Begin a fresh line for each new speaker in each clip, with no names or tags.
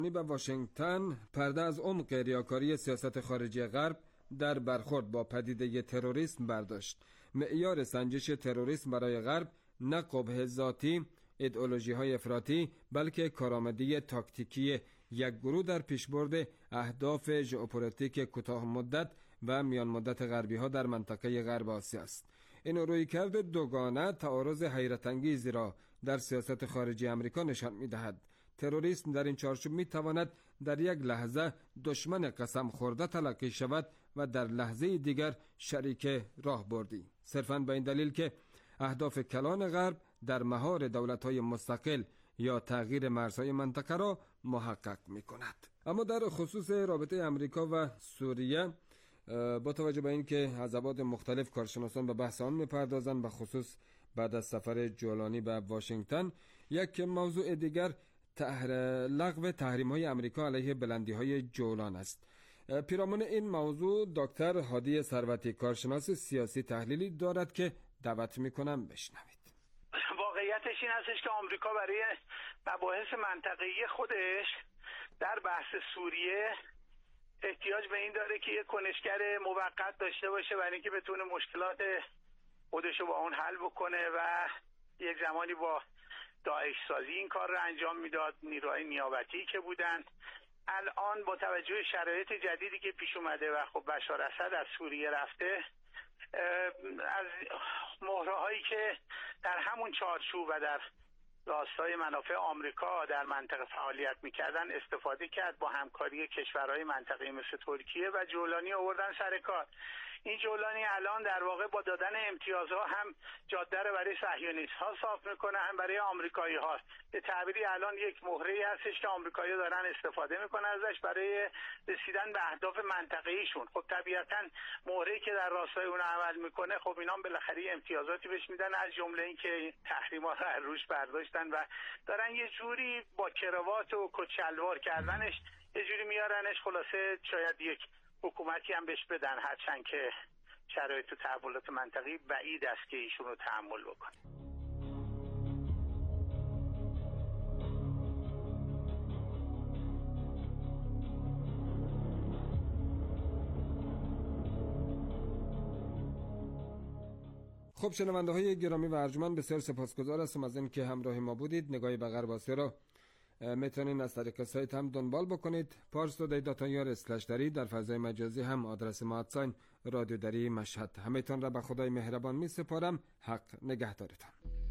و واشنگتن پرده از عمق ریاکاری سیاست خارجی غرب در برخورد با پدیده تروریسم برداشت. معیار سنجش تروریسم برای غرب نه قبح ذاتی، ایدئولوژی‌های افراطی، بلکه کارآمدی تاکتیکی یک گروه در پیشبرد اهداف ژئوپلیتیک کوتاه مدت و میان مدت غربی‌ها در منطقه غرب آسیا است. این رویکرد دوگانه تعارض حیرت انگیزی را در سیاست خارجی آمریکا نشان می‌دهد. تروریسم در این چارچوب می‌تواند در یک لحظه دشمن قسم خورده تلقی شود و در لحظه دیگر شریک راهبردی، صرفاً به این دلیل که اهداف کلان غرب در مهار دولت‌های مستقل یا تغییر مرزهای منطقه را محقق می‌کند. اما در خصوص رابطه آمریکا و سوریه، با توجه به اینکه از ابعاد مختلف کارشناسان به بحث آن می‌پردازند، به خصوص بعد از سفر جولانی به واشنگتن، یک موضوع دیگر لغو تحریم‌های آمریکا علیه بلندی‌های جولان است. پیرامون این موضوع دکتر هادی ثروتی، کارشناس سیاسی تحلیلی دارد که دعوت می‌کنم بشنوید.
واقعیتش این هستش که آمریکا برای مباحث منطقه‌ای خودش در بحث سوریه احتیاج به این داره که یک کنشگر موقت داشته باشه برای اینکه بتونه مشکلات خودشو با اون حل بکنه و یک زمانی با داعش سازی این کار رو انجام میداد، نیروهای نیابتی که بودن. الان با توجه شرایط جدیدی که پیش اومده و خب بشار اسد از سوریه رفته، از مهرهایی که در همون چارچوب و در راستای منافع آمریکا در منطقه فعالیت میکردن استفاده کرد، با همکاری کشورهای منطقه‌ای مثل ترکیه و جولانی آوردن سر کار. این جولانی الان در واقع با دادن امتیازها هم جاده رو برای صهیونیست‌ها صاف میکنه، هم برای آمریکایی‌ها. به تعبیری الان یک مهره‌ای هستش که آمریکایی‌ها دارن استفاده میکنن ازش برای رسیدن به اهداف منطقه‌ایشون. خب طبیعتاً مهره‌ای که در راستای اون عمل میکنه، خب اینا بالاخره امتیازاتی بهش میدن، از جمله اینکه تحریم‌ها رو از روش برداشتن و دارن یه جوری با کراوات و کچلوار کردنش یه جوری میارنش. خلاصه شاید یک حکومتی هم بهش بدن، هرچند که شرایط و تحولات منطقی بعید است که ایشون رو تحمل بکنه.
خب شنونده های گرامی و ارجمند، بسیار سپاسگزار هستم از این که همراه ما بودید. نگاهی به غرب آسیا را میتونین از طریق سایت هم دنبال بکنید. parstoday.ir/dari. در فضای مجازی هم آدرس ما رادیو دری مشهد. همتون را به خدای مهربان می سپارم. حق نگهدارتان.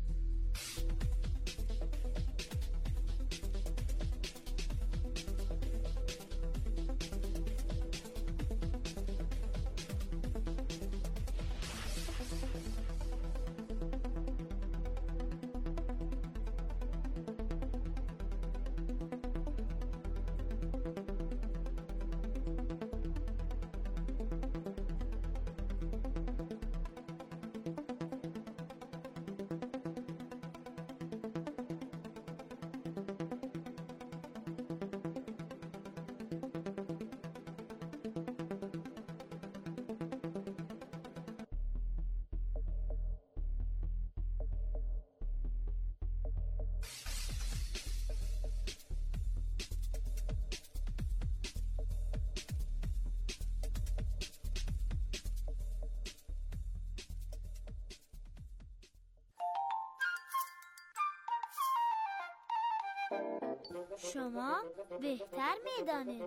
شما بهتر میدانید.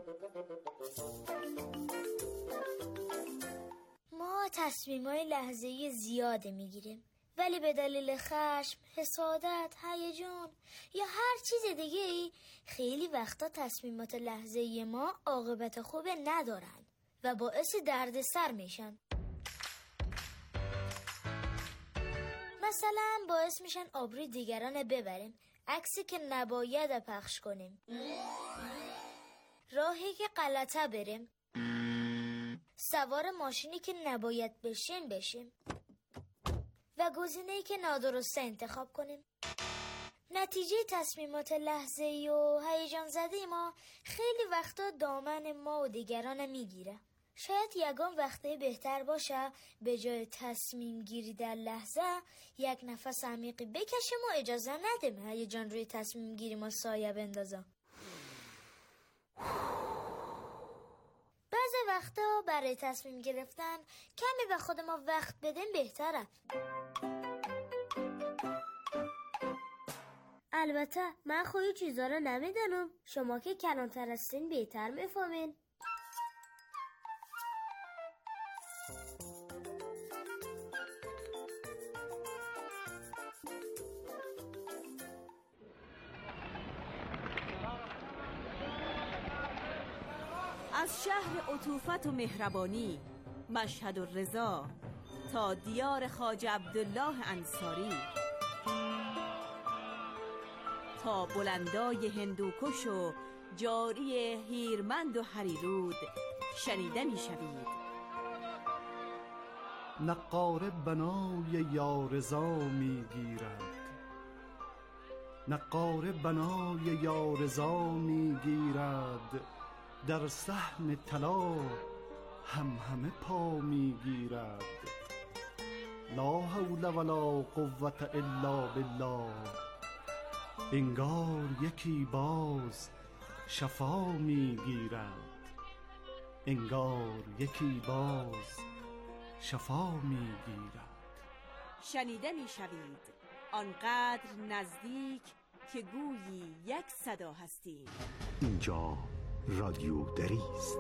ما تصمیم‌های لحظه‌ای زیاده میگیریم، ولی به دلیل خشم، حسادت، هیجان یا هر چیز دیگه‌ای خیلی وقتا تصمیمات لحظه‌ای ما عاقبت خوب ندارن و باعث دردسر میشن. مثلا باعث میشن آبروی دیگران ببریم، عکسی که نباید پخش کنیم، راهی که غلطه بریم، سوار ماشینی که نباید بشیم و گزینه‌ای که نادرسته انتخاب کنیم. نتیجه تصمیمات لحظه‌ای و هیجان زده ما خیلی وقتا دامن ما و دیگران میگیره. شاید یگان وقته بهتر باشه به جای تصمیم گیری در لحظه یک نفس عمیقی بکشیم و اجازه ندیم هیجان روی تصمیم گیری ما سایه بندازه. وقتا برای تصمیم گرفتن کمی به خود ما وقت بدیم بهتره. البته من خودی چیزا رو نمیدونم، شما که کلانتر هستین بهتر میفهمین.
از شهر عطوفت و مهربانی مشهد الرضا تا دیار خواجه عبدالله انصاری، تا بلندای هندوکش و جاری هیرمند و هریرود شنیده می شوید.
نقاره بنای یارضا می گیرد، نقاره بنای یارضا می گیرد، در صحن طلا همه پا می گیرد. لا حول ولا قوة الا بالله، انگار یکی باز شفا می گیرد، انگار یکی باز شفا می گیرد.
شنیده می شوید آنقدر نزدیک که گویی یک صدا هستید.
اینجا رادیو دری است.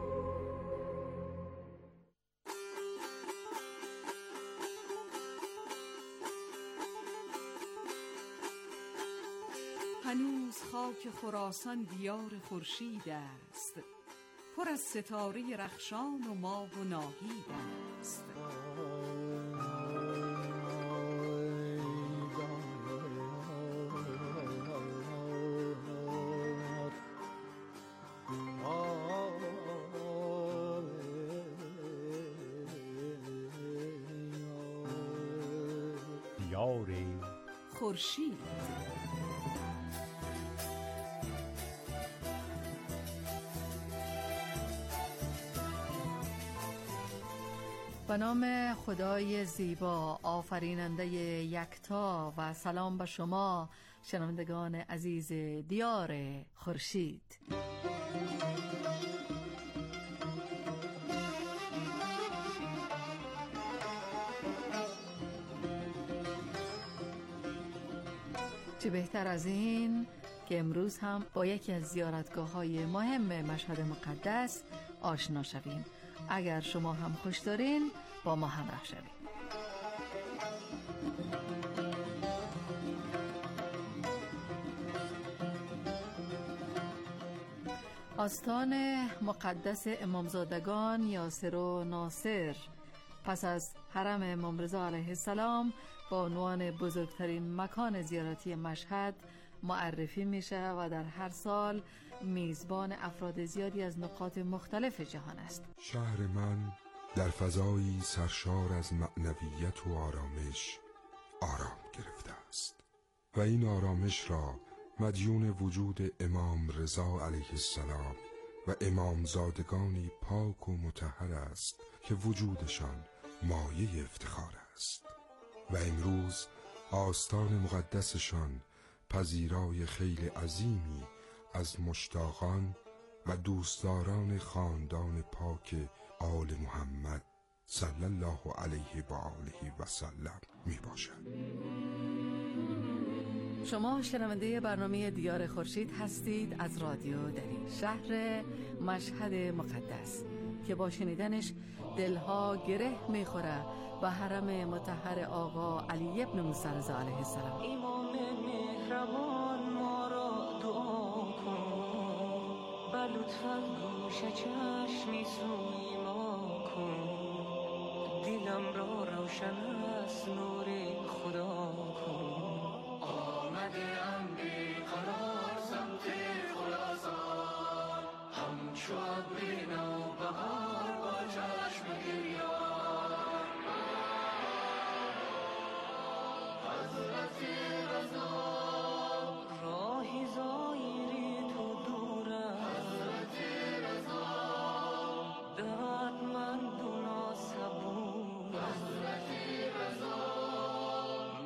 هنوز خاک خراسان دیار خورشید است، پر از ستاره رخشان و ماه و ناهید است.
دیار
خورشید. به نام خدای زیبا آفریننده یکتا و سلام به شما شنوندگان عزیز دیار خورشید. چه بهتر از این که امروز هم با یکی از زیارتگاه‌های مهم مشهد مقدس آشنا شویم. اگر شما هم خوش دارین با ما همراه شوید. آستان مقدس امامزادگان یاسر و ناصر پس از حرم امام رضا علیه السلام با عنوان بزرگترین مکان زیارتی مشهد معرفی میشه و در هر سال میزبان افراد زیادی از نقاط مختلف جهان است.
شهر من در فضایی سرشار از معنویت و آرامش آرام گرفته است و این آرامش را مدیون وجود امام رضا علیه السلام و امامزادگانی پاک و مطهر است که وجودشان مایه افتخار است و امروز آستان مقدسشان پذیرای خیل عظیمی از مشتاقان و دوستداران خاندان پاک آل محمد صلی الله علیه و آله و سلم می باشد.
شما شنونده برنامه دیار خورشید هستید از رادیو دری، شهر مشهد مقدس که با شنیدنش دلها گره میخوره و حرم مطهر آقا علی ابن موسی رضا علیه السلام.
امام مهربان ما را دعا کن، و لطفاً گوش چشمی سوی ما کن، دلم را روشن از نور خدا کن. آمده ام بیقرار سمت خراسان، همچو ابر نوبهار با چشم گریان. حضرت رضا راهی زایری تو دور است، حضرت رضا دردمند و ناصبور، حضرت رضا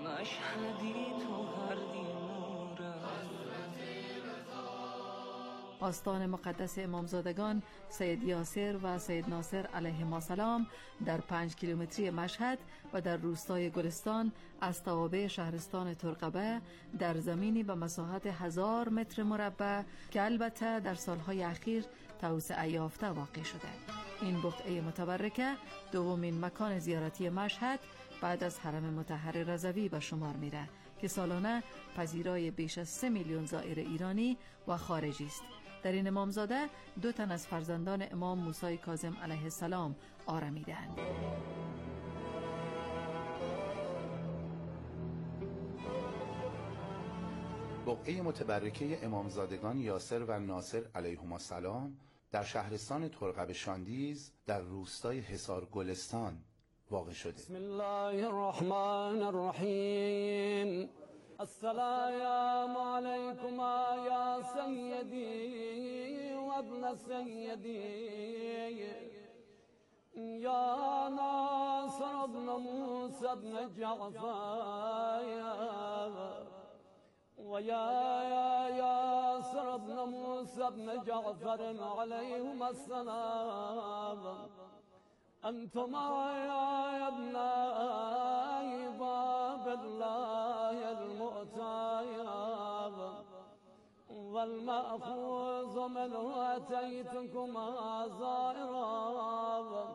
مشهدی تو هر دیمور، حضرت رضا
آستان مقدس امامزادگان سید یاسر و سید ناصر علیهما السلام در 5 کیلومتری مشهد و در روستای گلستان از توابع شهرستان ترقبه در زمینی به مساحت 1000 متر مربع که البته در سالهای اخیر توسعه یافته واقع شده. این بقعه متبرکه دومین مکان زیارتی مشهد بعد از حرم مطهر رضوی به شمار میره که سالانه پذیرای بیش از 3 میلیون زائر ایرانی و خارجی است. در این امامزاده 2 تن از فرزندان امام موسی کاظم علیه السلام آرمیدند.
بقعه متبرکه امامزادگان یاسر و ناصر علیهما السلام در شهرستان ترقب شاندیز در روستای حصار گلستان واقع شده.
بسم الله الرحمن الرحیم. السلام علیکما یا سیدی و ابن سیدی یا ناصر ابن موسی ابن جعفر و یا یاسر ابن موسی ابن جعفر علیهما السلام. أنتما يا ابناء باب الله المؤتياب والمأخوذ منه أتيتكما زائرا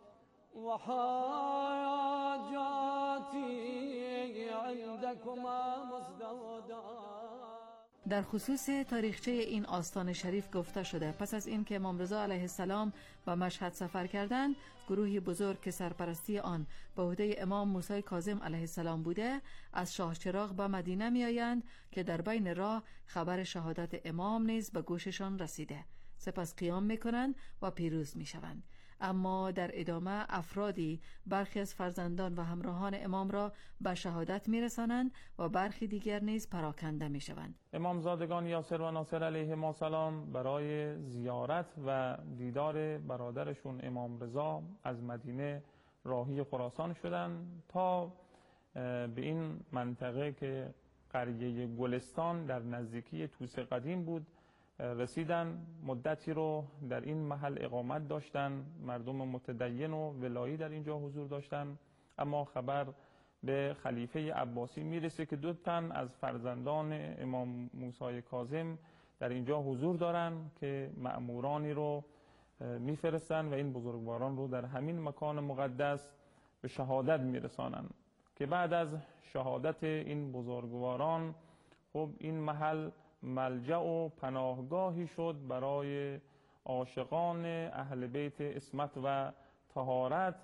وحاجاتي عندكما مزدودا.
در خصوص تاریخچه این آستان شریف گفته شده پس از اینکه امام رضا علیه السلام به مشهد سفر کردند، گروهی بزرگ که سرپرستی آن به عهده امام موسی کاظم علیه السلام بوده از شاه چراغ به مدینه می آیند که در بین راه خبر شهادت امام نیز به گوششان رسیده. سپس قیام می کنند و پیروز می شوند. اما در ادامه افرادی برخی از فرزندان و همراهان امام را به شهادت میرسانند و برخی دیگر نیز پراکنده میشوند.
امامزادگان یاسر و ناصر علیهما السلام برای زیارت و دیدار برادرشون امام رضا از مدینه راهی خراسان شدند تا به این منطقه که قریه گلستان در نزدیکی طوس قدیم بود رسیدن. مدتی رو در این محل اقامت داشتن، مردم متدین و ولایی در اینجا حضور داشتن. اما خبر به خلیفه عباسی میرسه که 2 تن از فرزندان امام موسی کاظم در اینجا حضور دارن که مأمورانی رو میفرستن و این بزرگواران رو در همین مکان مقدس به شهادت میرسانن که بعد از شهادت این بزرگواران خب این محل ملجأ و پناهگاهی شد برای عاشقان اهل بیت عصمت و طهارت.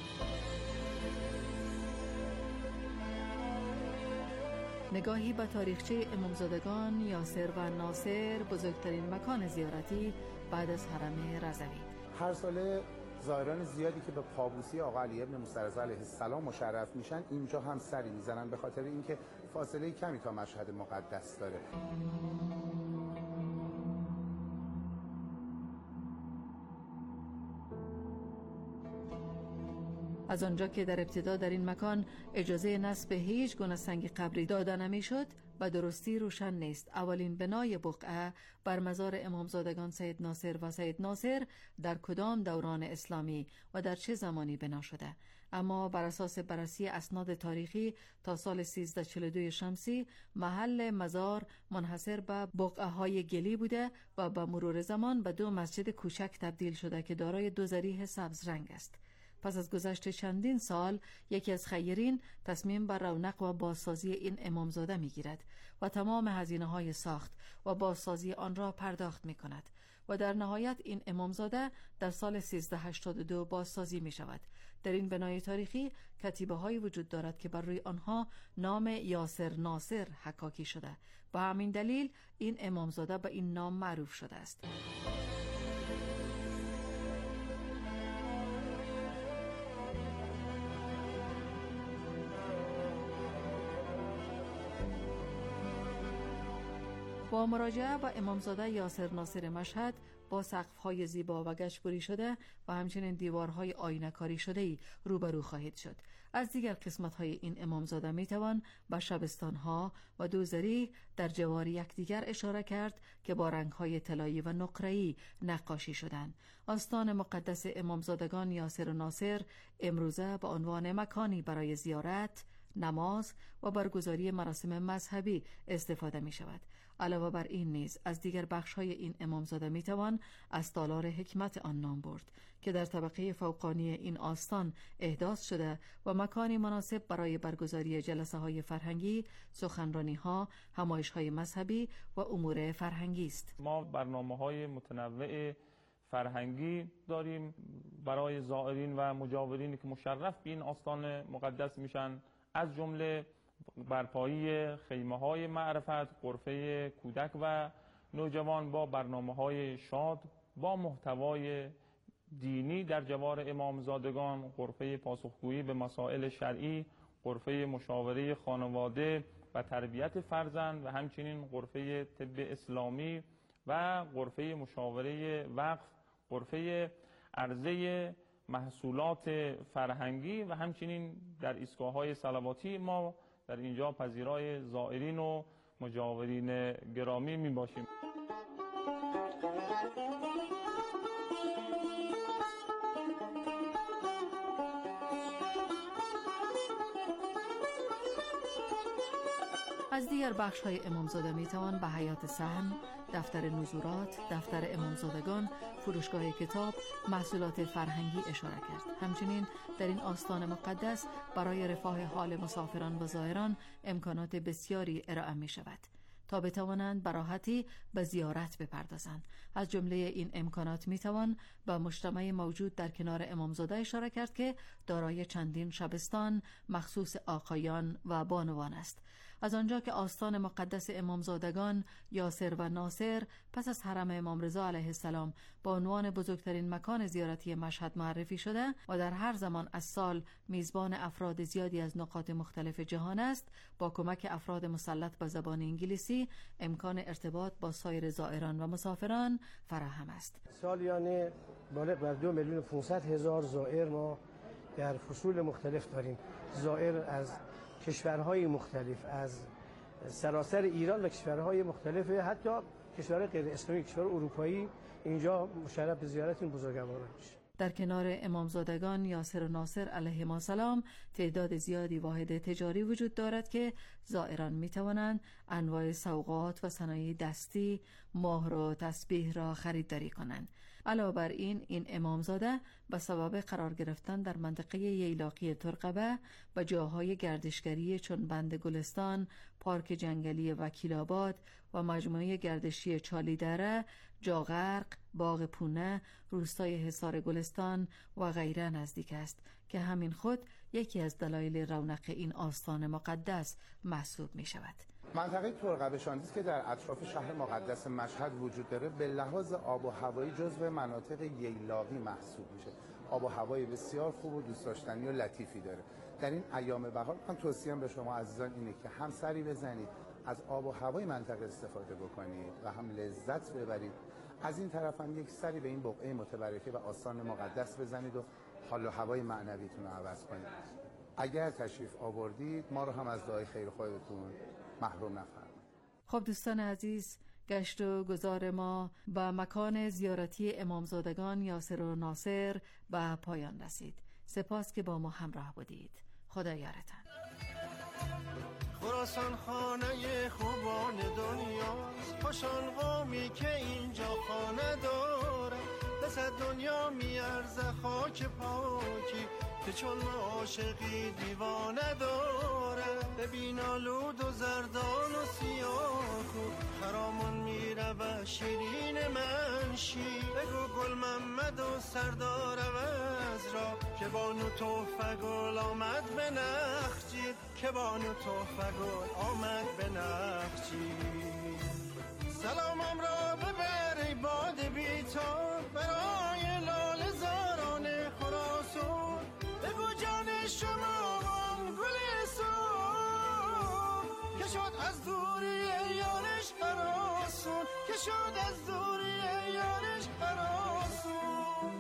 نگاهی به تاریخچه امامزادگان یاسر و ناصر، بزرگترین مکان زیارتی بعد از حرم رضوی.
هر ساله زائران زیادی که به پابوسی آقا علی ابن موسی رضا علیه السلام مشرف میشن اینجا هم سری میزنن به خاطر اینکه فاصله کمی تا مشهد مقدس داره.
از آنجا که در ابتدا در این مکان اجازه نصب هیچ گونه سنگ قبری داده نمیشد و درستی روشن نیست. اولین بنای بقعه بر مزار امامزادگان سید ناصر و سید ناصر در کدام دوران اسلامی و در چه زمانی بنا شده، اما بر اساس بررسی اسناد تاریخی تا سال 1342 شمسی محل مزار منحصر به بقعه های گلی بوده و با مرور زمان به 2 مسجد کوچک تبدیل شده که دارای 2 ضریح سبز رنگ است. پس از گذشت چندین سال یکی از خیرین تصمیم بر رونق و بازسازی این امامزاده میگیرد و تمام هزینه‌های ساخت و بازسازی آن را پرداخت می‌کند و در نهایت این امامزاده در سال 1382 بازسازی می‌شود. در این بنای تاریخی کتیبه‌هایی وجود دارد که بر روی آنها نام یاسر ناصر حکاکی شده. به همین دلیل این امامزاده به این نام معروف شده است. با مراجعه به امامزاده یاسر ناصر مشهد با سقف‌های زیبا و گچ‌بری شده و همچنین دیوارهای آینه‌کاری شده‌ای روبرو خواهید شد. از دیگر قسمت‌های این امامزاده می‌توان به شبستان‌ها و دوزری در جوار یکدیگر اشاره کرد که با رنگ‌های طلایی و نقره‌ای نقاشی شدند. آستان مقدس امامزادگان یاسر و ناصر امروزه به عنوان مکانی برای زیارت، نماز و برگزاری مراسم مذهبی استفاده می شود. علاوه بر این نیز از دیگر بخش‌های این امامزاده می توان از تالار حکمت آن نام برد که در طبقه فوقانی این آستان احداث شده و مکانی مناسب برای برگزاری جلسه‌های فرهنگی، سخنرانی‌ها، همایش‌های مذهبی و امور فرهنگی است.
ما برنامه‌های متنوع فرهنگی داریم برای زائرین و مجاورینی که مشرف به این آستان مقدس میشن، از جمله برپایی خیمه‌های معرفت، غرفه کودک و نوجوان با برنامه‌های شاد با محتوای دینی در جوار امامزادگان، غرفه پاسخگویی به مسائل شرعی، غرفه مشاوره خانواده و تربیت فرزند و همچنین غرفه طب اسلامی و غرفه مشاوره وقف، غرفه عرضه محصولات فرهنگی و همچنین در ایستگاه‌های صلواتی ما در اینجا پذیرای زائرین و مجاورین گرامی می باشیم.
از دیگر بخش‌های امامزاده می‌توان به حیات صحن، دفتر نزورات، دفتر امامزادگان، فروشگاه کتاب، محصولات فرهنگی اشاره کرد. همچنین در این آستان مقدس برای رفاه حال مسافران و زائران امکانات بسیاری ارائه می‌شود تا بتوانند به راحتی به زیارت بپردازند. از جمله این امکانات میتوان به مجتمع موجود در کنار امامزاده اشاره کرد که دارای چندین شبستان مخصوص آقایان و بانوان است. از آنجا که آستان مقدس امامزادگان یاسر و ناصر پس از حرم امام رضا علیه السلام با عنوان بزرگترین مکان زیارتی مشهد معرفی شده و در هر زمان از سال میزبان افراد زیادی از نقاط مختلف جهان است، با کمک افراد مسلط به زبان انگلیسی امکان ارتباط با سایر زائران و مسافران فراهم است.
سالیانه بالغ بر 2,500,000 زائر ما در فصول مختلف داریم. زائر از کشورهای مختلف، از سراسر ایران و کشورهای مختلف، حتی کشورهای غیر اسلامی، کشور اروپایی اینجا مشرف به زیارت این بزرگواران میشه.
در کنار امامزادگان یاسر و ناصر علیهما السلام تعداد زیادی واحد تجاری وجود دارد که زائران می توانند انواع سوغات و صنایع دستی، مهر و تسبیح را خریداری کنند. علاوه بر این امامزاده به سبب قرار گرفتن در منطقه ییلاقی ترقبه و جاهای گردشگری چون بند گلستان، پارک جنگلی وکیل‌آباد و مجموعه گردشی چالیدره، جاغرق، باغ پونه، روستای حصار گلستان و غیره نزدیک است که همین خود یکی از دلایل رونق این آستان مقدس محسوب می شود.
منطقه ترقبه شاندیز که در اطراف شهر مقدس مشهد وجود داره به لحاظ آب و هوایی جزو مناطق ییلاقی محسوب میشه. آب و هوای بسیار خوب و دوست داشتنی و لطیفی داره. در این ایام بهار من توصیه‌ام به شما عزیزان اینه که هم سری بزنید، از آب و هوای منطقه استفاده بکنید و هم لذت ببرید. از این طرف هم یک سری به این بقعه متبرکه و آستان مقدس بزنید و حال و هوای معنویتون رو عوض کنید. اگر تشریف آوردید ما رو هم از دعای خیر خودتون محروم نفرمایید.
خب دوستان عزیز، گشت و گذار ما به مکان زیارتی امامزادگان یاسر و ناصر به پایان رسید. سپاس که با ما همراه بودید. خدا یارتان.
خراسان خانه خوبان دنیاست، خوشان قومی که اینجا خانه داره، بس دنیا میارزه خاک پاکی که چون عاشقی دیوانه داره. ببین آلود و زردان و سیاه خرامون میره و شیرین منشی، بگو گل محمد و سردار عوض را که بانو تحفه گل آمد به نخجیر، که بانو تحفه گل آمد به نخجیر. سلامم را ببر ای باد بیتاب برای لاله زاران خراسان، بگو جان شما گل سو که شد از دوری یارش قرار شد از دوری یارش هراسون.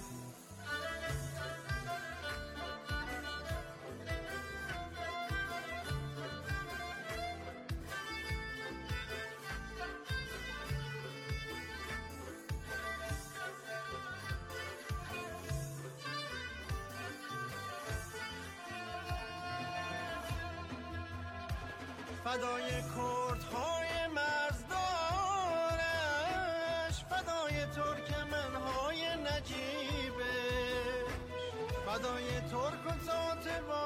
فدای کردهای مرزدارش، فدای ترکمنهای نجیبش، فدای ترک و ذات با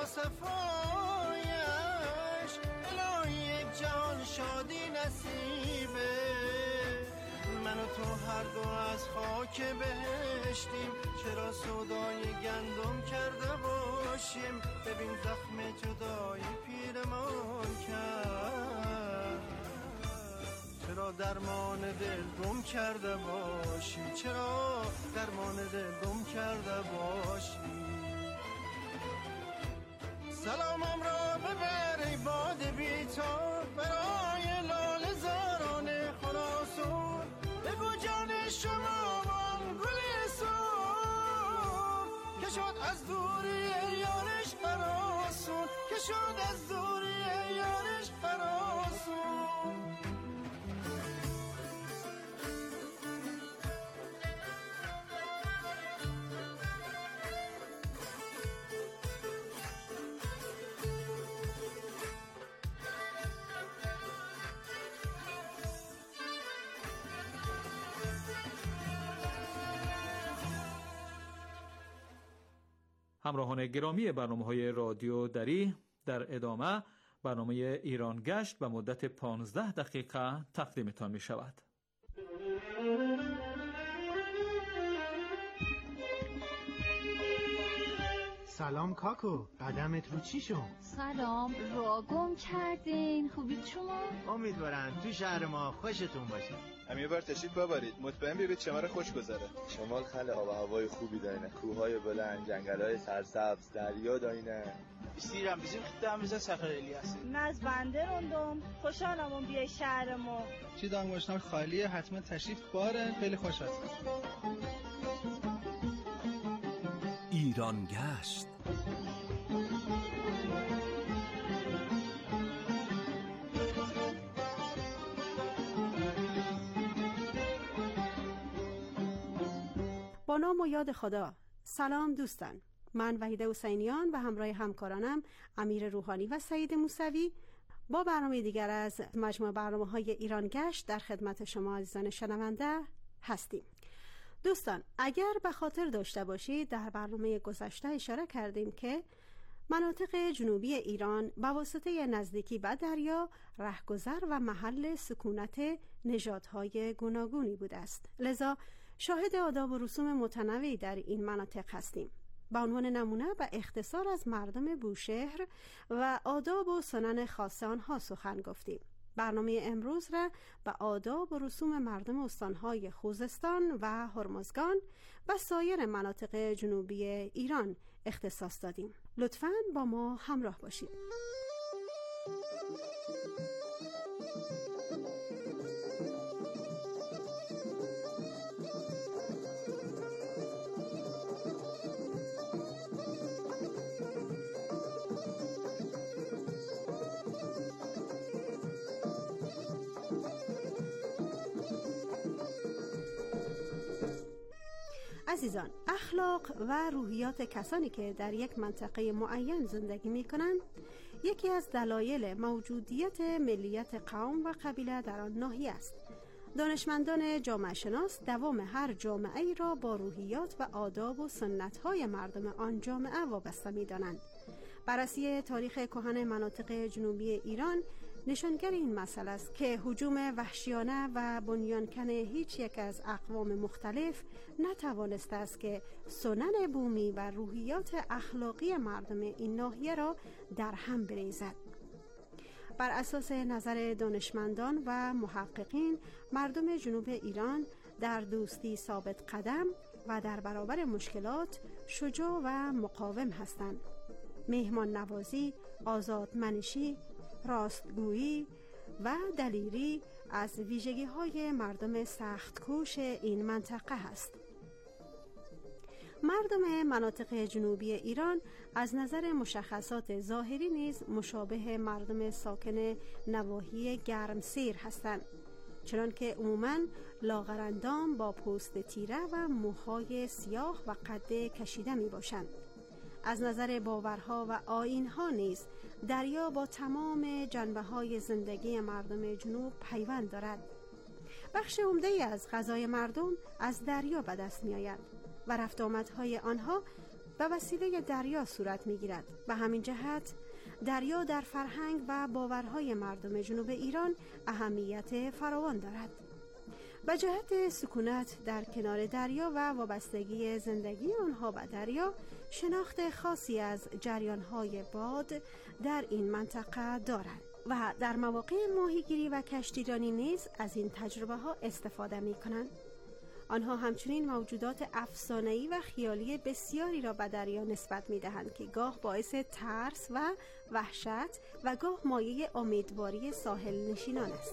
صفایش، الهی یک جهان شادی نصیبه. من و تو هر دو از خاک بهشتیم، چرا سودای گندم کرده باشیم؟ ببین زخم جدایی پیرمان کرد، چرا درمان دل گم کرده باشی؟ چرا درمان دل گم کرده باشی؟ سلامم را ببر ای باد بی‌تاب برای لاله زاران خراسان، بگو جان شما وان گل سرخ که شد از دوری یارش هراسون، که شد از دوری یارش هراسون.
همراهان گرامی برنامه‌های رادیو دری، در ادامه برنامه ایران گشت به مدت 15 دقیقه تقدیمتان می شود.
سلام کاکو، قدمت رو چی شد؟
سلام، راه گم کردین. خوبید شما؟
امیدوارم تو شهر ما خوشتون باشه.
یه بار تشریف ببرید، مطمئن ببینید شما رو خوش گذره. شمال خیلی آب و هوای خوبی دارینه، کوههای بلند، جنگل‌های سرسبز، دریا دارینه.
بسیرم bizim خدامıza Səxər Eliyası.
از بنده روندم، خوشحالم بیای شهر ما.
چی دانگوشنار خالیه، حتما تشریف باره، خیلی خوش هست.
ایران گشت.
با نام و یاد خدا. سلام دوستان، من وحیده حسینیان و همراه همکارانم امیر روحانی و سعید موسوی با برنامه دیگر از مجموعه برنامه‌های ایران گشت در خدمت شما عزیزان شنونده هستیم. دوستان، اگر به خاطر داشته باشید در برنامه گذشته اشاره کردیم که مناطق جنوبی ایران به واسطه نزدیکی به دریا رهگذر و محل سکونت نژادهای گوناگونی بوده است، لذا شاهد آداب و رسوم متنوعی در این مناطق هستیم. به عنوان نمونه به اختصار از مردم بوشهر و آداب و سنن خاص آنها سخن گفتیم. برنامه امروز را به آداب و رسوم مردم استانهای خوزستان و هرمزگان و سایر مناطق جنوبی ایران اختصاص دادیم. لطفاً با ما همراه باشید. عزیزان، اخلاق و روحیات کسانی که در یک منطقه معین زندگی می کنند یکی از دلایل موجودیت ملیت قوم و قبیله در آن ناحیه است. دانشمندان جامعه شناس دوام هر جامعه ای را با روحیات و آداب و سنت‌های مردم آن جامعه وابسته می دانند. بررسی تاریخ کهن مناطق جنوبی ایران نشانگر این مسئله است که هجوم وحشیانه و بنیانکن هیچ یک از اقوام مختلف نتوانسته است که سنن بومی و روحیات اخلاقی مردم این ناحیه را در هم بریزد. بر اساس نظر دانشمندان و محققین، مردم جنوب ایران در دوستی ثابت قدم و در برابر مشکلات شجاع و مقاوم هستند. مهمان نوازی، آزادمنشی، راستگویی و دلیری از ویژگی‌های مردم سخت‌کوش این منطقه است. مردم مناطق جنوبی ایران از نظر مشخصات ظاهری نیز مشابه مردم ساکن نواحی گرمسیر هستند، چنانکه عموماً لاغرندام با پوست تیره و موهای سیاه و قد کشیده می باشند. از نظر باورها و آیین‌ها نیز دریا با تمام جنبه‌های زندگی مردم جنوب پیوند دارد. بخش عمده‌ای از غذای مردم از دریا به دست می‌آید و رفت آمدهای آنها به وسیله دریا صورت می‌گیرد. به همین جهت دریا در فرهنگ و باورهای مردم جنوب ایران اهمیت فراوان دارد. به جهت سکونت در کنار دریا و وابستگی زندگی آنها به دریا، شناخت خاصی از جریان‌های باد در این منطقه دارند و در مواقع ماهیگیری و کشتیرانی نیز از این تجربه‌ها استفاده می‌کنند. آنها همچنین موجودات افسانه‌ای و خیالی بسیاری را به دریا نسبت می‌دهند که گاه باعث ترس و وحشت و گاه مایه امیدواری ساحل نشینان است.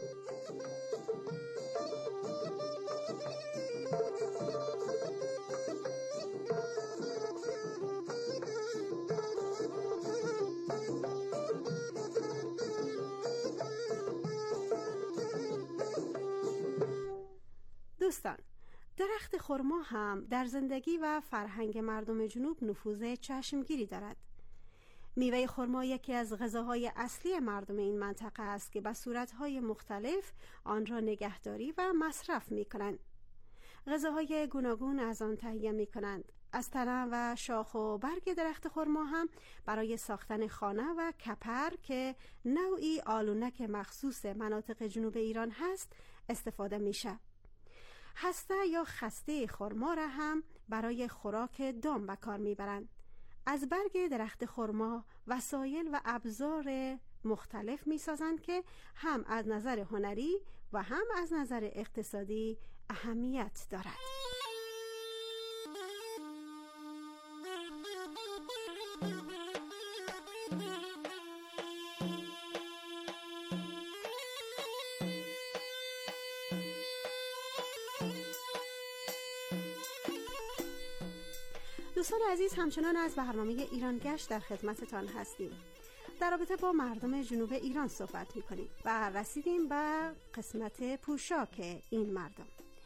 دوستان، درخت خرما هم در زندگی و فرهنگ مردم جنوب نفوذ چشمگیری دارد. میوه خرما یکی از غذاهای اصلی مردم این منطقه است که به صورتهای مختلف آن را نگهداری و مصرف می کنند. غذاهای گوناگون از آن تهیه می کنند. از تنه و شاخ و برگ درخت خرما هم برای ساختن خانه و کپر که نوعی آلونک مخصوص مناطق جنوب ایران هست استفاده می شود. هسته یا خسته خرما را هم برای خوراک دام به کار میبرند. از برگ درخت خرما وسایل و ابزار مختلف میسازند که هم از نظر هنری و هم از نظر اقتصادی اهمیت دارد. دوستان عزیز، همچنان از برنامه ایران گشت در خدمتتان هستیم. در رابطه با مردم جنوب ایران صحبت می‌کنیم و رسیدیم به قسمت پوشاک این مردم.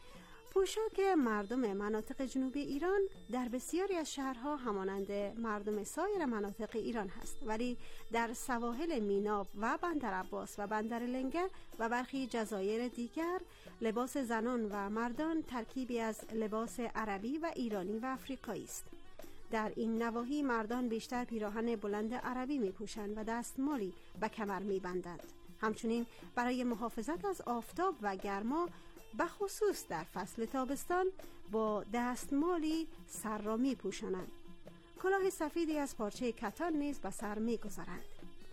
پوشاک مردم مناطق جنوبی ایران در بسیاری از شهرها همانند مردم سایر مناطق ایران هست، ولی در سواحل میناب و بندر عباس و بندر لنگه و برخی جزایر دیگر لباس زنان و مردان ترکیبی از لباس عربی و ایرانی و افریقایی است. در این نواحی مردان بیشتر پیراهن بلند عربی می پوشند و دستمالی به کمر می بندند. همچنین برای محافظت از آفتاب و گرما به خصوص در فصل تابستان با دستمالی سر را می پوشانند. کلاه سفیدی از پارچه کتان نیز به سر می گذارند.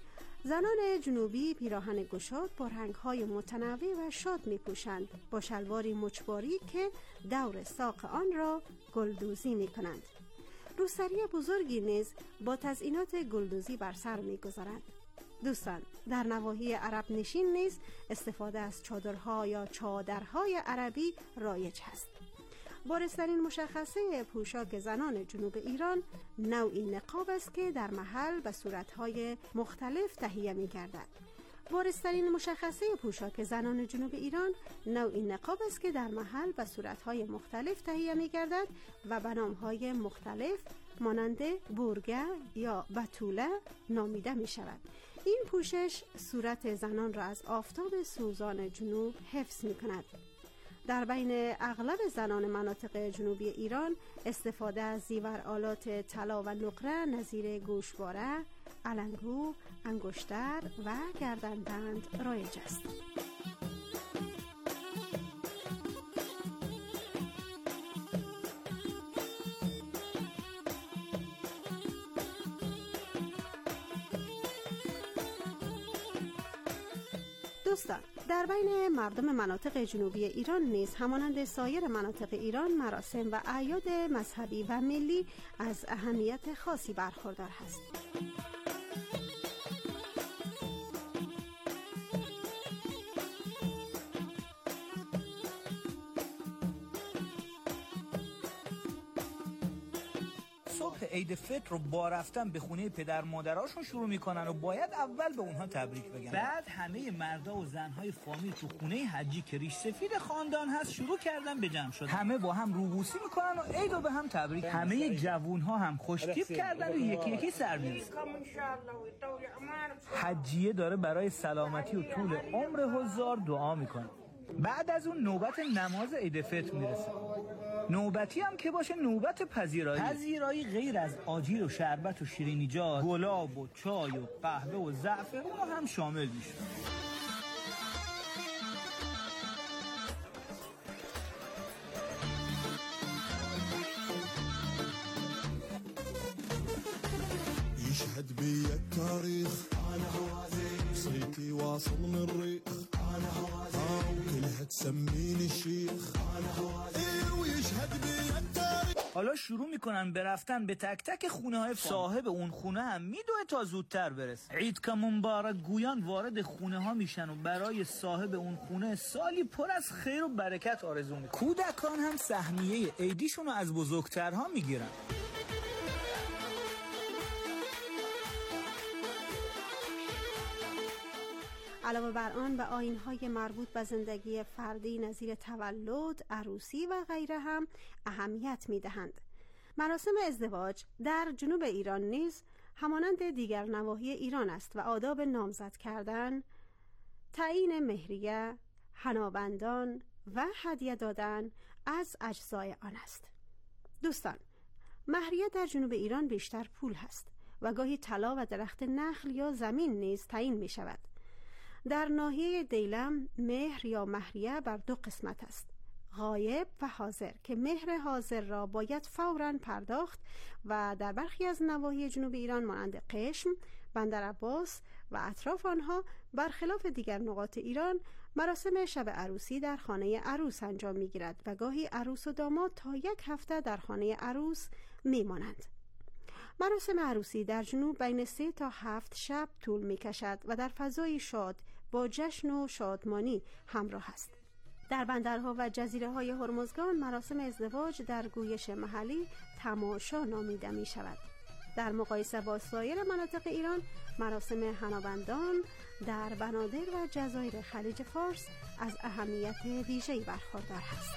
زنان جنوبی پیراهن گشاد با رنگ‌های متنوع و شاد می پوشند با شلواری مچباری که دور ساق آن را گلدوزی می کنند. روسری بزرگی نیز با تزئینات گلدوزی بر سر می‌گذارند. دوستان، در نواحی عرب نشین نیز استفاده از چادرها یا چادرهای عربی رایج است. بارزترین مشخصه پوشاک زنان جنوب ایران نوعی نقاب است که در محل به صورت‌های مختلف تهیه می‌گردد. بارزترین مشخصه پوشاک زنان جنوب ایران نوعی نقاب است که در محل به صورت‌های مختلف تهیه می‌گردد و به نام‌های مختلف مانند بورگه یا بتوله نامیده می‌شود. این پوشش صورت زنان را از آفتاب سوزان جنوب حفظ می‌کند. در بین اغلب زنان مناطق جنوبی ایران استفاده از زیورآلات طلا و نقره نظیر گوشواره، علنگو، انگشتر و گردنبند رایج است. دوستان، در بین مردم مناطق جنوبی ایران نیز همانند سایر مناطق ایران مراسم و اعیاد مذهبی و ملی از اهمیت خاصی برخوردار هست.
صبح عید فطر رو با رفتن به خونه پدر مادراشون شروع میکنن و باید اول به اونها تبریک بگن. بعد همه مردا و زنهای فامیل تو خونه حجی که ریش سفید خاندان هست شروع کردن به جمع شدن. همه با هم روبوسی میکنن و عید رو به هم تبریک. همه جوونها هم خوشتیپ کردن و یکی یکی سر می‌زنن. حجیه داره برای سلامتی و طول عمر حضار دعا میکنه. بعد از اون نوبت نماز عید فطر میرسه. نوبتی هم که باشه نوبت پذیرایی غیر از آجیل و شربت و شیرینیجات، گلاب و چای و قهوه و زعفرون هم شامل میشه.
يشهد بي التاريخ أنا هوازي صيتي واصل من الريق أنا هوازي وكلها تسميني الشيخ أنا هوازي ويشهد بي التاريخ.
حالا شروع میکنن به رفتن به تک تک خونه های صاحب اون خونه هم میدوه تا زودتر برسه. عید که مبارک گویان وارد خونه ها میشن و برای صاحب اون خونه سالی پر از خیر و برکت آرزو میکنن. کودکان هم سهمیه عیدیشون رو از بزرگترها میگیرن.
علاوه بر آن به آیین‌های مربوط به زندگی فردی نظیر تولد، عروسی و غیره هم اهمیت می‌دهند. مراسم ازدواج در جنوب ایران نیز همانند دیگر نواحی ایران است و آداب نامزد کردن، تعیین مهریه، حنابندان و هدیه دادن از اجزای آن است. دوستان، مهریه در جنوب ایران بیشتر پول هست و گاهی طلا و درخت نخل یا زمین نیز تعیین می شود. در ناحیه دیلم مهر یا مهریه بر دو قسمت است: غایب و حاضر، که مهر حاضر را باید فوراً پرداخت و در برخی از نواحی جنوب ایران مانند قشم، بندرعباس و اطراف آنها برخلاف دیگر نقاط ایران مراسم شب عروسی در خانه عروس انجام می‌گیرد و گاهی عروس و داماد تا 1 هفته در خانه عروس می‌مانند. مراسم عروسی در جنوب بین 3 تا 7 شب طول می‌کشد و در فضای شاد با جشن و شادمانی همراه است. در بندرها و جزیره‌های هرمزگان مراسم ازدواج در گویش محلی تماشا نامیده می‌شود. در مقایسه با سایر مناطق ایران مراسم حنابندان در بنادر و جزایر خلیج فارس از اهمیت ویژه‌ای برخوردار است.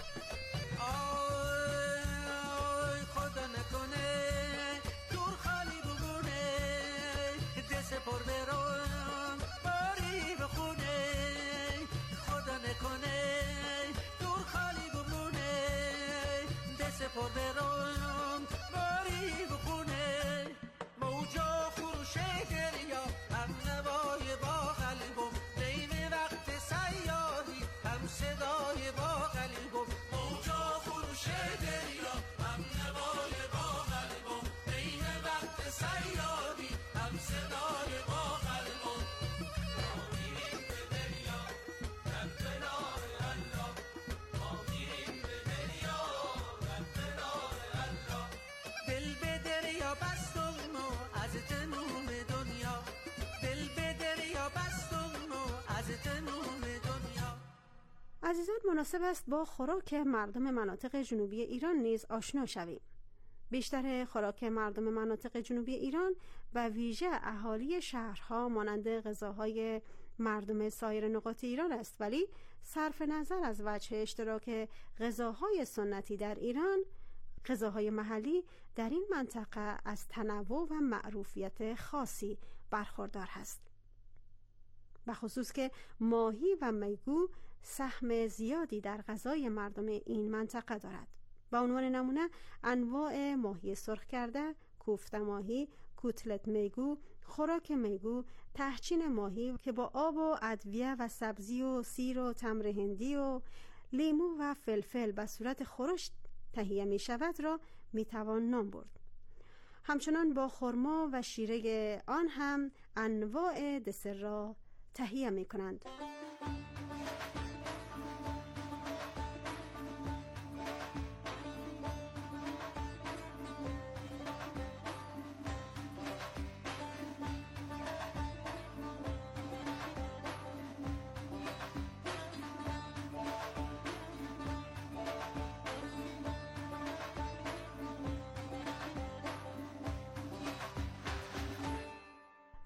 خدا نکنه دور خالی بگونه دست پر برام باری بخونه خدا نکنه دور خالی بگونه دست پر برام باری بخونه موجا خروشه دریا هم نوای با قلبم بین وقت سیاهی هم صدای با قلبم موجا خروشه دریا هم نوای با قلبم بین وقت سیاهی هم صدای با قلبم ما میریم به دریا در کنار الله ما میریم به دریا در کنار الله دل به دریا بستم و از تموم دنیا دل به دریا بستم و از تموم دنیا.
عزیزان، مناسب است با خوراک مردم مناطق جنوبی ایران نیز آشنا شویم. بیشتر خوراک مردم مناطق جنوبی ایران و ویژه اهالی شهرها مانند غذاهای مردم سایر نقاط ایران است، ولی صرف نظر از وجه اشتراک غذاهای سنتی در ایران، غذاهای محلی در این منطقه از تنوع و معروفیت خاصی برخوردار است. به خصوص که ماهی و میگو سهم زیادی در غذای مردم این منطقه دارد. به عنوان نمونه انواع ماهی سرخ کرده، کوفته ماهی، کوتلت میگو، خوراک میگو، تهچین ماهی که با آب و ادویه و سبزی و سیر و تمر هندی و لیمو و فلفل به صورت خورش تهیه می شود را می توان نام برد. همچنان با خرما و شیره آن هم انواع دسر را تهیه می کنند.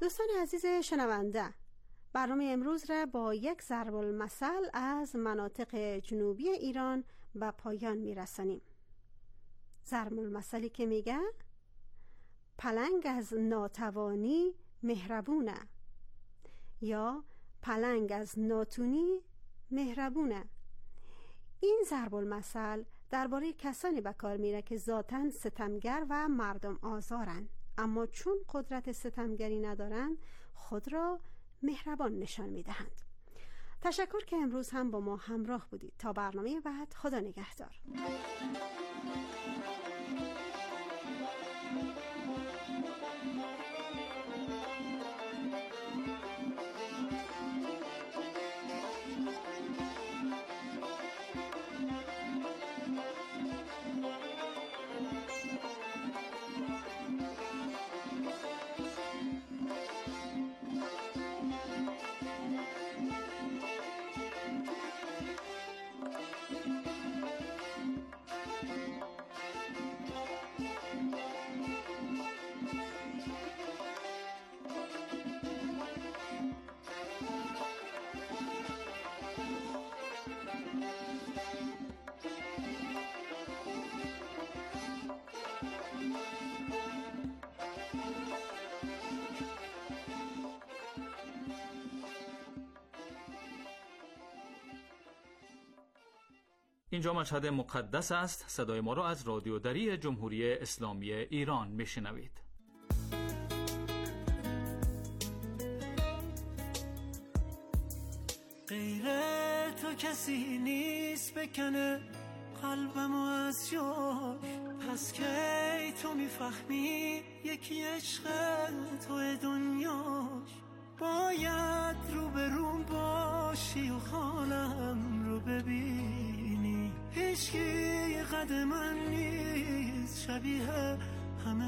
دوستان عزیز شنونده، برنامه امروز را با یک ضرب المثل از مناطق جنوبی ایران به پایان میرسانیم. ضرب المثلی که میگه پلنگ از ناتوانی مهربونه یا پلنگ از ناتونی مهربونه. این ضرب المثل درباره کسانی به کار میره که ذاتاً ستمگر و مردم آزارن، اما چون قدرت ستمگری ندارند خود را مهربان نشان میدهند. تشکر که امروز هم با ما همراه بودید. تا برنامه بعد، خدا نگهدار.
اینجا مشهد مقدس است. صدای ما را از رادیو دری جمهوری اسلامی ایران میشنوید.
غیر تو کسی نیست بکنه قلبمو از جاش، پس کی تو میفهمی یکی عشق تو دنیاش. باید رو به روم باشی و حالم رو ببینی، هیچکی قد من نیست شبیه همه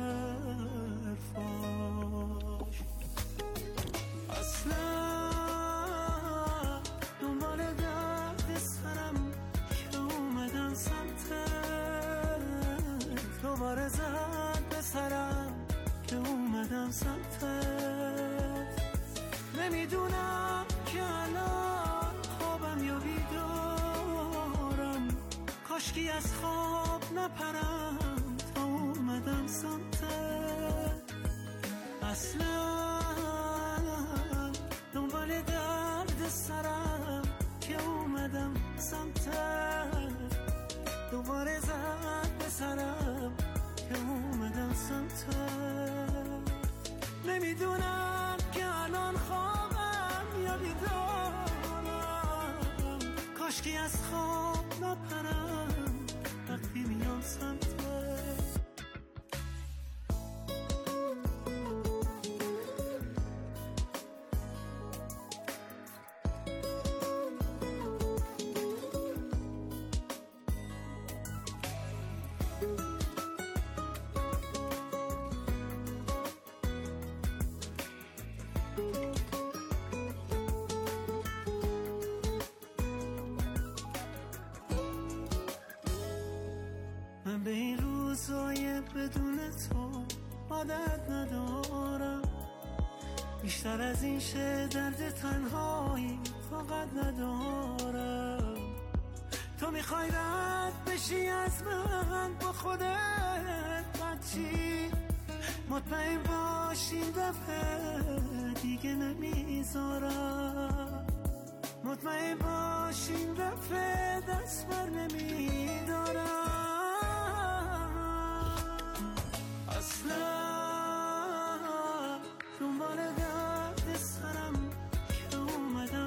حرفاش. اصلا دنبال درد سرم که اومدم سمتت، دوباره زد به سرم که اومدم سمتت. نمیدونم که الان خوابم یا بیدارم، کاشکی از خواب نپرم تا اومدم سمتت. اصلا دنبال درد سرم که اومدم سمتت، دوباره زد به سرم که اومدم سمتت. نمیدونم که الان خوابم یا بیدارم، کاشکی از خواب نپرم وقتی میام سمتت. من به این روزای بدون تو عادت ندارم، بیشتر از این شه درد تنهایی فقط ندارم. تو میخوای رد بشی از من با خودت بچی، مطمئن باشی دفعه دیگه نمیذارم، مطمئن باشی دفعه دست بر نمیدارم. اصلا دنبال درد سرم که اومدم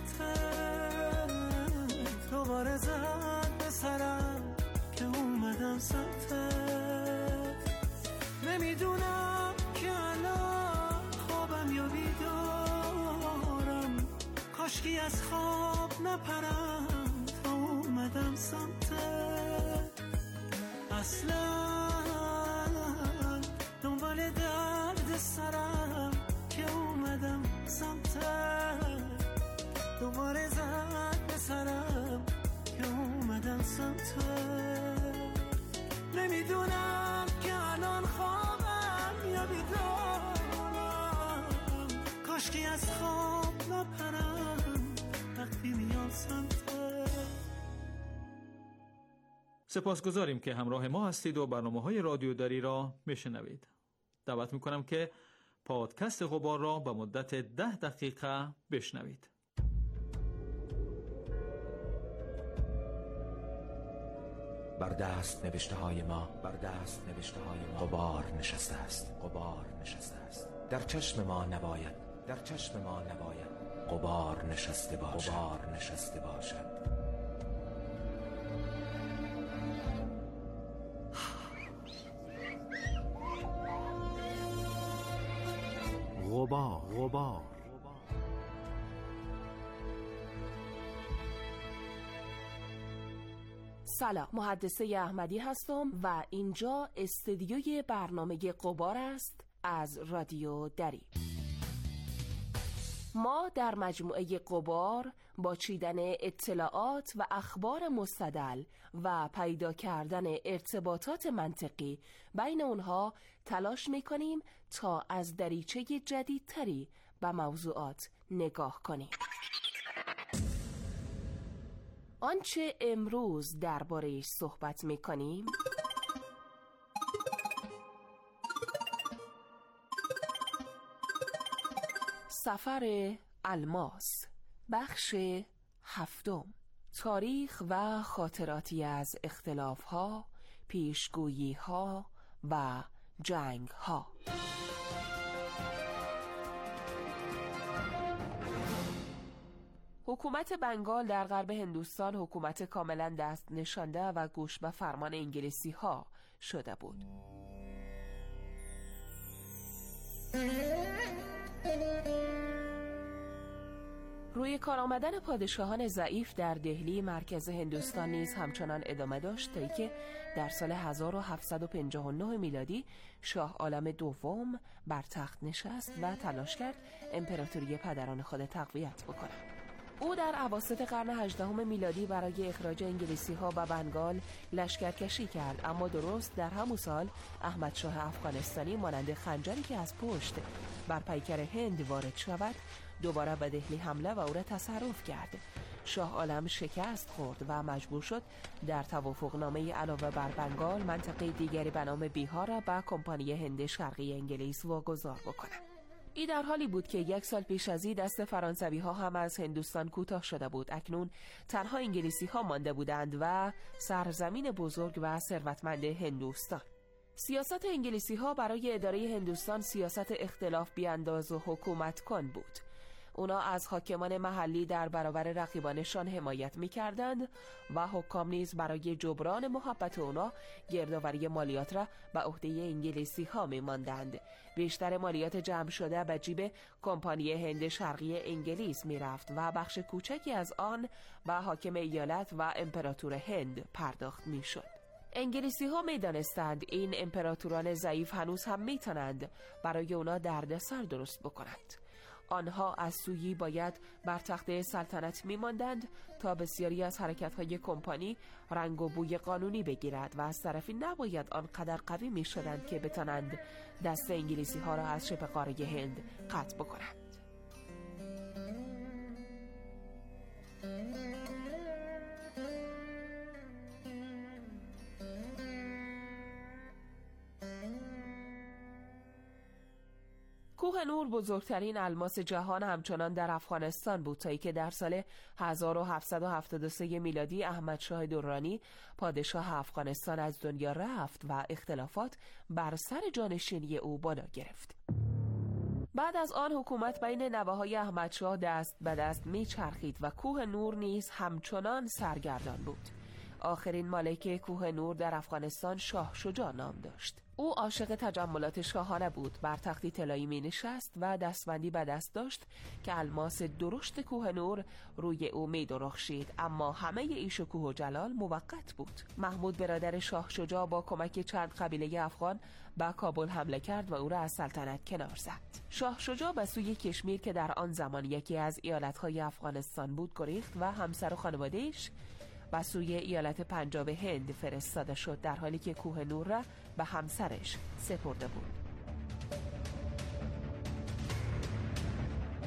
سمتت، دوباره زد به سرم که اومدم سمتت. نمیدونم که الان خوابم یا بیدارم، کاشکی از خواب نپرم تا اومدم سمتت. اصلا دنبال درد سرم که اومدم سمتت، دوباره زد به سرم که اومدم سمتت. نمیدونم که الان خوابم یا بیدارم، مشکی از خواب نپرم وقتی میام سمتت.
سپاسگزاریم که همراه ما هستید و برنامه‌های رادیو دری را میشنوید. دعوت میکنم که پادکست غبار را به مدت 10 دقیقه بشنوید.
بر دست نوشته های ما غبار نشسته است. در چشم ما نباید غبار نشسته باشد.
غبار
سلام، محدثه احمدی هستم و اینجا استودیوی برنامه غبار است از رادیو دری. ما در مجموعه غبار با چیدن اطلاعات و اخبار مستدل و پیدا کردن ارتباطات منطقی بین اونها تلاش میکنیم تا از دریچه جدیدتری به موضوعات نگاه کنیم. آنچه امروز درباره‌اش صحبت میکنیم سفر الماس، بخش 7، تاریخ و خاطراتی از اختلاف‌ها، پیشگویی‌ها و جنگ‌ها. حکومت بنگال در غرب هندوستان حکومت کاملا دست نشانده و گوش به فرمان انگلیسی ها شده بود. روی کار آمدن پادشاهان ضعیف در دهلی مرکز هندوستان نیز همچنان ادامه داشت تا اینکه در سال 1759 میلادی شاه عالم دوم بر تخت نشست و تلاش کرد امپراتوری پدران خود تقویت بکند. او در اواسط قرن 18 میلادی برای اخراج انگلیسی ها به بنگال لشکرکشی کرد، اما درست در همون سال احمد شاه افغانستانی مانند خنجری که از پشت بر پیکر هند وارد شود دوباره به دهلی حمله و او را تصرف کرد. شاه عالم شکست خورد و مجبور شد در توافقنامه علاوه بر بنگال منطقه دیگری به نام بیهار را به کمپانی هند شرقی انگلیس واگذار بکند. این در حالی بود که 1 سال پیش از این دست فرانسوی ها هم از هندوستان کوتاه شده بود. اکنون تنها انگلیسی ها مانده بودند و سرزمین بزرگ و ثروتمند هندوستان. سیاست انگلیسی ها برای اداره هندوستان سیاست اختلاف بیانداز و حکومت کن بود. اونا از حاکمان محلی در برابر رقیبانشان حمایت می‌کردند و حکام نیز برای جبران محبت اونا گردآوری مالیات را به عهده انگلیسی ها می‌ماندند. بیشتر مالیات جمع شده به جیب کمپانی هند شرقی انگلیس می‌رفت و بخش کوچکی از آن به حاکم ایالت و امپراتور هند پرداخت می‌شد. انگلیسی ها می دانستند این امپراتوران ضعیف هنوز هم می تونند برای اونا دردسر درست بکنند. آنها از سویی باید بر تخت سلطنت می ماندند تا بسیاری از حرکت های کمپانی رنگ و بوی قانونی بگیرد و از طرفی نباید آنقدر قوی می شدند که بتانند دست انگلیسی ها را از شبه قاره هند قطع بکنند. کوه نور بزرگترین الماس جهان همچنان در افغانستان بود تا اینکه در سال 1773 میلادی احمد شاه درانی پادشاه افغانستان از دنیا رفت و اختلافات بر سر جانشینی او بالا گرفت. بعد از آن حکومت بین نوه‌های احمد شاه دست به دست میچرخید و کوه نور نیز همچنان سرگردان بود. آخرین مالک کوه نور در افغانستان شاه شجاع نام داشت. او عاشق تجملات شاهانه بود. بر تختی طلایی می نشست و دستبندی به دست داشت که الماس درشت کوه نور روی او می درخشید، اما همه ای شکوه و جلال موقت بود. محمود برادر شاه شجاع با کمک چند قبیله افغان به کابل حمله کرد و او را از سلطنت کنار زد. شاه شجاع به سوی کشمیر که در آن زمان یکی از ایالت‌های افغانستان بود گریخت و همسر و خانواده‌اش و سوی ایالت پنجاب هند فرستاده شد، در حالی که کوه نور را به همسرش سپرده بود.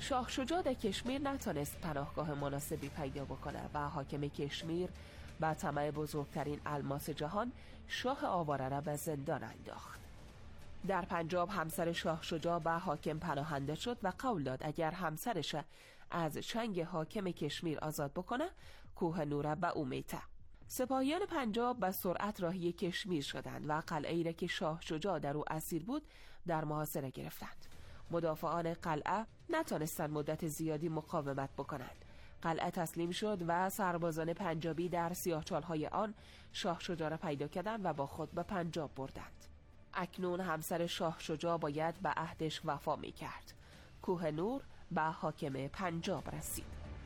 شاه شجاع در کشمیر نتانست پناهگاه مناسبی پیدا بکنه و حاکم کشمیر با طمع بزرگترین الماس جهان شاه آواره را به زندان انداخت. در پنجاب همسر شاه شجاع به حاکم پناهنده شد و قول داد اگر همسرش از چنگ حاکم کشمیر آزاد بکنه کوه نور به او میته. سپاهیان پنجاب به سرعت راهی کشمیر شدند و قلعه‌ای را که شاه شجاع در او اسیر بود در محاصره گرفتند. مدافعان قلعه نتانستند مدت زیادی مقاومت بکنند. قلعه تسلیم شد و سربازان پنجابی در سیاهچال‌های آن شاه شجاع را پیدا کردند و با خود به پنجاب بردند. اکنون همسر شاه شجاع باید به عهدش وفا می‌کرد. کوه نور به حاکم پنجاب رسید.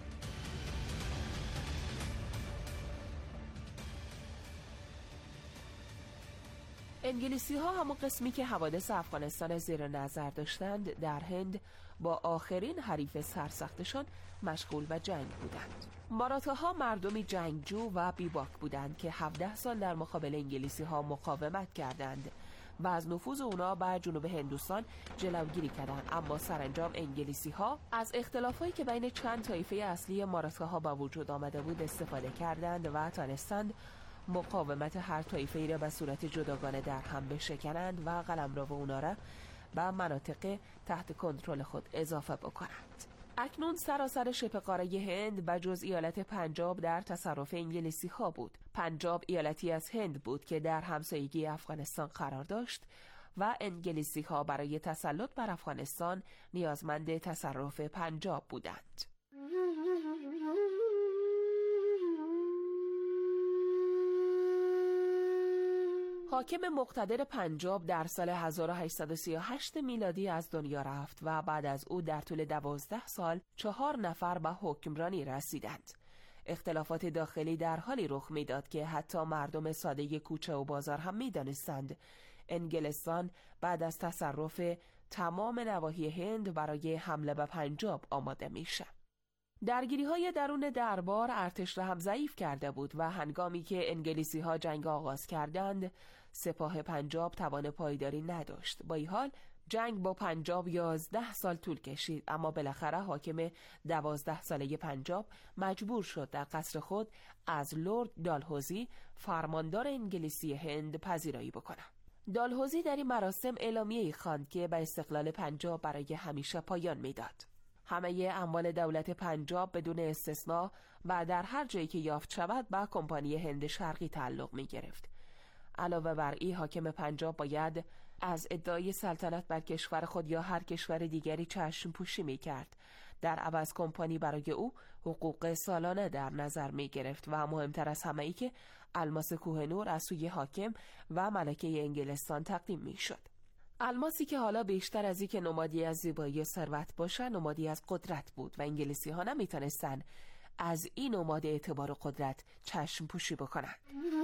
انگلیسی ها همون قسمی که حوادث افغانستان زیر نظر داشتند در هند با آخرین حریف سرسختشان مشغول به جنگ بودند. ماراتاها مردمی جنگجو و بیباک بودند که 17 سال در مقابل انگلیسی ها مقاومت کردند و از نفوذ اونا به جنوب هندوستان جلوگیری کردند، اما سرانجام انگلیسی ها از اختلافایی که بین چند طایفه اصلی ماراتاها با وجود آمده بود استفاده کردند و تانستند مقاومت هر طایفه‌ای را به صورت جداگانه در هم بشکنند و قلمرو اونا را به مناطق تحت کنترل خود اضافه بکنند. اکنون سراسر شبه قاره هند و جز ایالت پنجاب در تصرف انگلیسی ها بود. پنجاب ایالتی از هند بود که در همسایگی افغانستان قرار داشت و انگلیسی ها برای تسلط بر افغانستان نیازمند تصرف پنجاب بودند. حاکم مقتدر پنجاب در سال 1838 میلادی از دنیا رفت و بعد از او در طول 12 سال 4 نفر به حکمرانی رسیدند. اختلافات داخلی در حالی رخ میداد که حتی مردم ساده کوچه و بازار هم میدانستند انگلستان بعد از تصرف تمام نواحی هند برای حمله به پنجاب آماده میشه. درگیری‌های درون دربار ارتش را هم ضعیف کرده بود و هنگامی که انگلیسی‌ها جنگ آغاز کردند سپاه پنجاب توان پایداری نداشت. با این حال جنگ با پنجاب 11 سال طول کشید، اما بالاخره حاکم 12 ساله پنجاب مجبور شد در قصر خود از لرد دالحوزی فرماندار انگلیسی هند پذیرایی بکنه. دالحوزی در این مراسم اعلامیه‌ای خواند که به استقلال پنجاب برای همیشه پایان میداد. همه اموال دولت پنجاب بدون استثناء و در هر جایی که یافت شود به کمپانی هند شرقی تعلق می گرفت. علاوه بر این حاکم پنجاب باید از ادعای سلطنت بر کشور خود یا هر کشور دیگری چشم پوشی می کرد. در عوض کمپانی برای او حقوق سالانه در نظر می گرفت و مهمتر از همه ای که الماس کوه نور از سوی حاکم و ملکه انگلستان تقدیم می شد. الماسی که حالا بیشتر از اینکه نمادی از زیبایی و ثروت باشه نمادی از قدرت بود و انگلیسی ها نمیتونستن از این نماد اعتبار و قدرت چشم پوشی بکنن.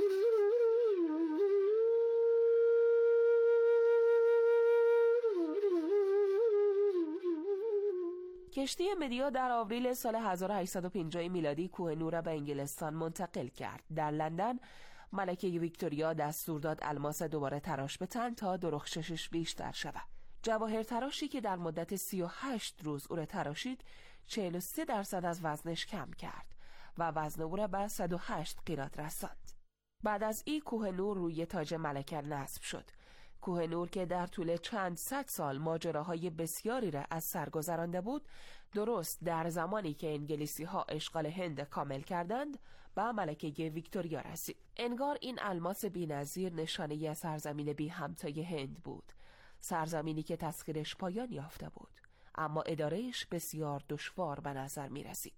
کشتی مدیا در آوریل سال 1850 میلادی کوه نور را به انگلستان منتقل کرد. در لندن ملکه ویکتوریا دستور داد الماس دوباره تراش بتن تا درخششش بیشتر شود. جواهر تراشی که در مدت 38 روز او را تراشید 43% از وزنش کم کرد و وزن او را به 108 قیراط رساند. بعد از این کوه نور روی تاج ملکه نصب شد. کوه نور که در طول چند صد سال ماجراهای بسیاری را از سر گذرانده بود، درست در زمانی که انگلیسی ها اشغال هند کامل کردند به ملکه ویکتوریا رسید. انگار این الماس بی‌نظیر نشانه از سرزمین بی همتای هند بود، سرزمینی که تسخیرش پایان یافته بود اما ادارهش بسیار دشوار به نظر می رسید.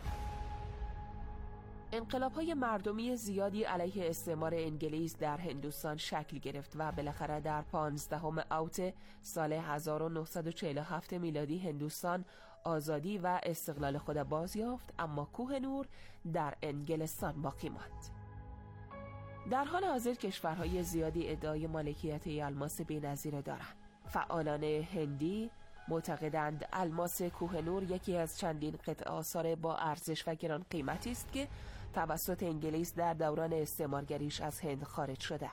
انقلاب‌های مردمی زیادی علیه استعمار انگلیس در هندوستان شکل گرفت و بالاخره در 15 اوت سال 1947 میلادی هندوستان آزادی و استقلال خود باز یافت، اما کوه نور در انگلستان باقی ماند. در حال حاضر کشورهای زیادی ادعای مالکیت الماس بی‌نظیر دارند. فعالان هندی معتقدند الماس کوه نور یکی از چندین قطعه آثار با ارزش و گران قیمتی است که توسط انگلیس در دوران استعمارگریش از هند خارج شده.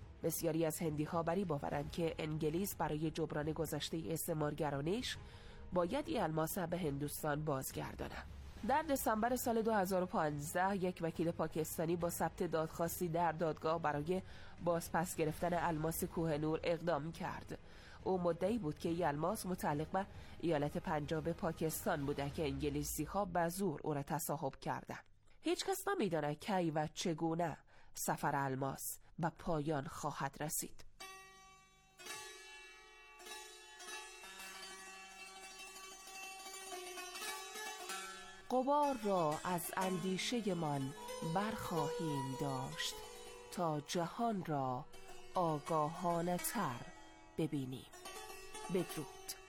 بسیاری از هندی ها بر این باورند که انگلیس برای جبران گذشته استعمارگرانیش باید این الماس به هندوستان بازگردانم. در دسامبر سال 2015 یک وکیل پاکستانی با ثبت دادخواستی در دادگاه برای بازپس گرفتن الماس کوهنور اقدام کرد. او مدعی بود که این الماس متعلق به ایالت پنجاب پاکستان بوده که انگلیسی ها به زور او را تصاحب کردند. هیچ کس نمی‌داند کی و چگونه سفر الماس به پایان خواهد رسید. غبار را از اندیشه من برخواهیم داشت تا جهان را آگاهانه تر ببینیم. بدرود.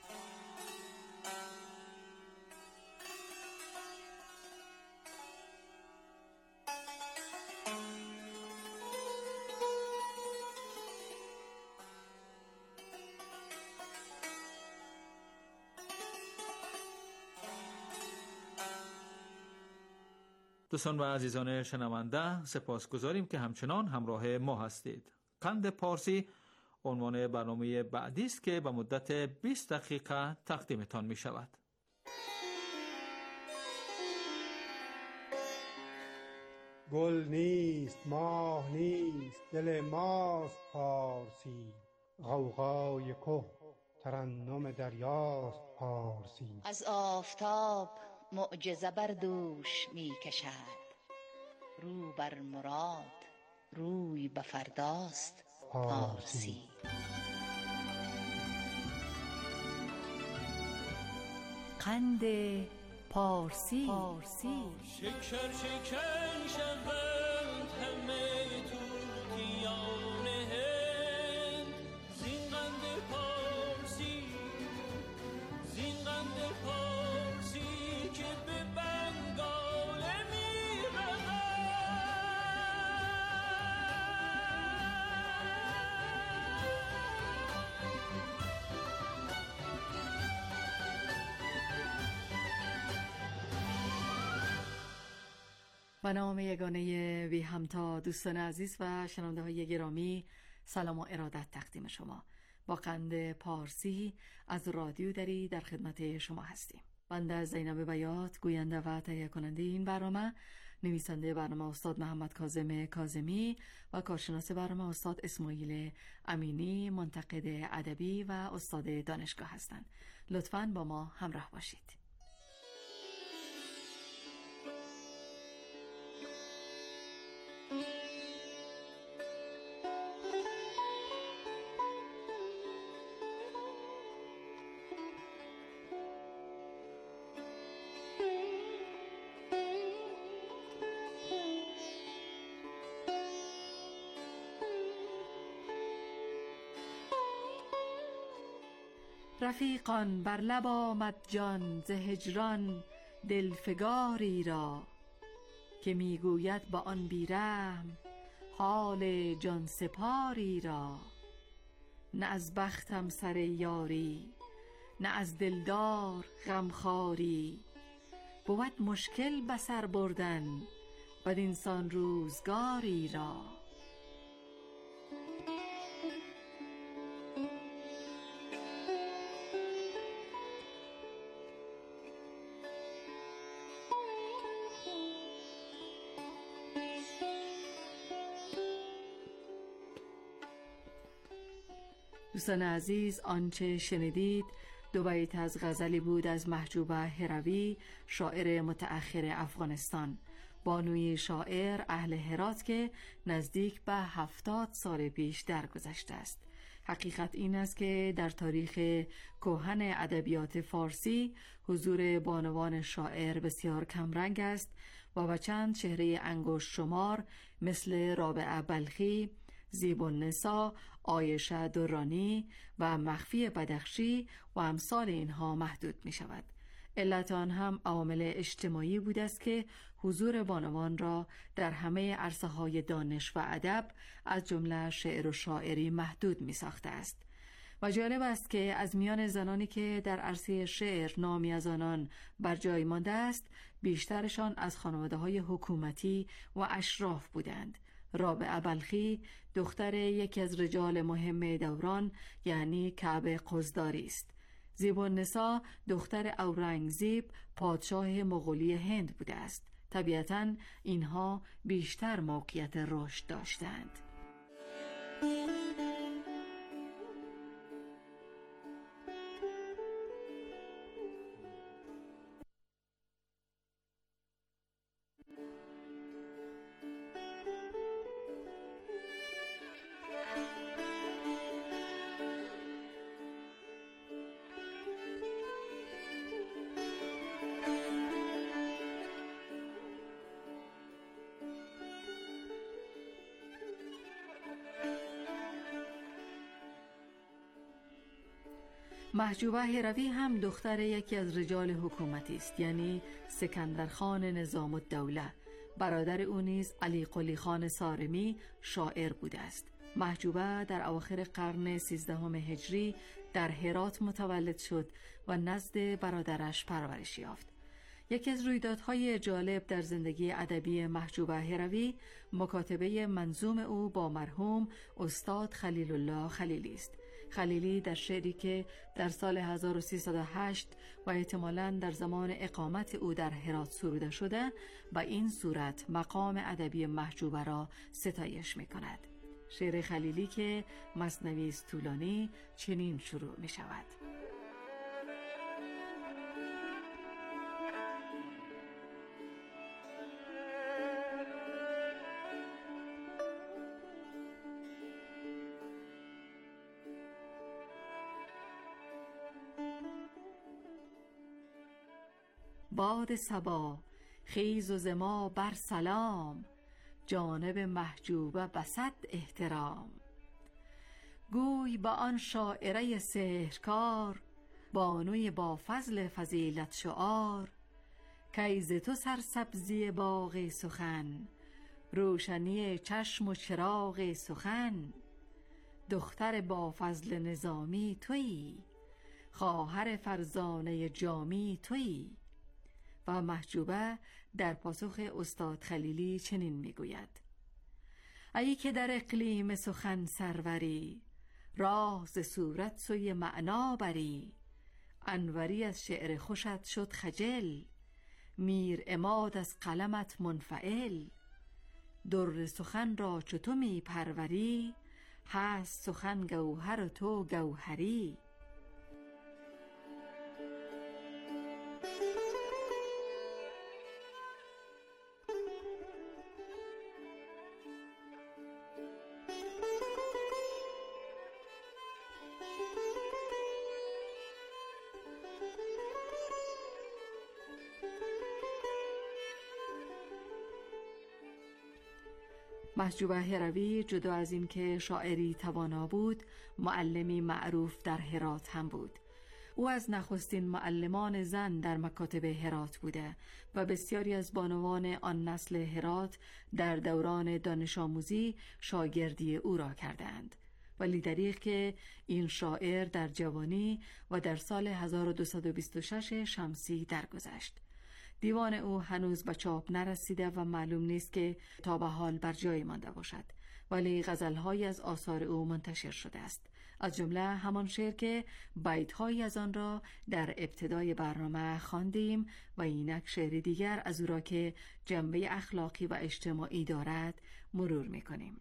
دوستان و عزیزان شنونده، سپاسگزاریم که همچنان همراه ما هستید. قند پارسی عنوان برنامه بعدی است که به مدت 20 دقیقه تقدیمتان می شود.
گل نیست، ماه نیست، دل ماست پارسی. غوغای که ترنم دریاست پارسی.
از آفتاب معجزه بر دوش می کشد. رو بر مراد، روی به فرداست پارسی.
قند پارسی.
شکر شکن شوند همه توتیان هند. زین قند پارسی، زین قند پارسی که به بنگال می رود.
به نام یگانه وی همتا، دوستان عزیز و شنونده های گرامی، سلام و ارادت تقدیم شما. با قند پارسی از رادیو دری در خدمت شما هستیم. بنده زینب بیات، گوینده و تهیه کننده این برنامه، نویسنده برنامه استاد محمد کاظم کاظمی و کارشناس برنامه استاد اسماعیل امینی، منتقد ادبی و استاد دانشگاه هستند. لطفاً با ما همراه باشید. رفیقان بر لب آمد جان ز هجران دلفگاری را، که میگوید با آن بیرحم حال جان سپاری را. نه از بختم سر یاری، نه از دلدار غمخواری، بود مشکل بسر بردن بدینسان روزگاری را. دوستان عزیز، آنچه شنیدید دو بیت از غزلی بود از محجوبه هروی، شاعر متأخر افغانستان، بانوی شاعر اهل هرات که نزدیک به 70 سال پیش درگذشته است. حقیقت این است که در تاریخ کهن ادبیات فارسی حضور بانوان شاعر بسیار کمرنگ است و به چند چهره انگشت شمار مثل رابعه بلخی، زیب‌النسا، عایشه درانی و مخفی بدخشی و امثال اینها محدود می شود. علت آن هم عوامل اجتماعی بود است که حضور بانوان را در همه عرصه‌های دانش و ادب از جمله شعر و شاعری محدود می ساخته است. و جالب است که از میان زنانی که در عرصه شعر نامی از آنان بر جای مانده است، بیشترشان از خانواده‌های حکومتی و اشراف بودند. رابعه بلخی دختر یکی از رجال مهم دوران یعنی کعب قزداری است. زیب‌النسا دختر اورنگزیب پادشاه مغولی هند بوده است. طبیعتاً اینها بیشتر موقعیت رشد داشتند. محجوبه هروی هم دختر یکی از رجال حکومتی است، یعنی سکندرخان نظام الدوله. برادر او نیز علی قلی خان سارمی شاعر بوده است. محجوبه در اواخر قرن 13 هجری در هرات متولد شد و نزد برادرش پرورش یافت. یکی از رویدادهای جالب در زندگی ادبی محجوبه هروی مکاتبه منظوم او با مرحوم استاد خلیل الله خلیلی است. خلیلی در شعری که در سال 1308 و احتمالاً در زمان اقامت او در هرات سروده شده، با این صورت مقام ادبی محجوبه را ستایش می کند. شعر خلیلی که مثنوی است طولانی چنین شروع می شود: باد صبا خیز و زما بر سلام، جانب محجوبه بسط احترام. گوی با آن شاعره سحرکار، بانوی با فضل فضیلت شعار. کیز تو سرسبزی باغ سخن، روشنی چشم و چراغ سخن. دختر با فضل نظامی تویی، خواهر فرزانه جامی تویی. و محجوبه در پاسخ استاد خلیلی چنین میگوید: ای که در اقلیم سخن سروری، راه ز صورت سوی معنا بری. انوری از شعر خوشت شد خجل، میر عماد از قلمت منفعل. در سخن را چو تو می پروری، هست سخن گوهر و تو گوهری. محجوبه هروی جدا از این که شاعری توانا بود، معلمی معروف در هرات هم بود. او از نخستین معلمان زن در مکاتب هرات بوده و بسیاری از بانوان آن نسل هرات در دوران دانش آموزی شاگردی او را کردند. ولی دریغ که این شاعر در جوانی و در سال 1226 شمسی درگذشت. دیوان او هنوز به چاپ نرسیده و معلوم نیست که تا به حال بر جای مانده باشد، ولی غزل‌هایی از آثار او منتشر شده است، از جمله همان شعر که بیت‌هایی از آن را در ابتدای برنامه خواندیم و اینک شعر دیگر از او را که جنبه اخلاقی و اجتماعی دارد مرور می‌کنیم.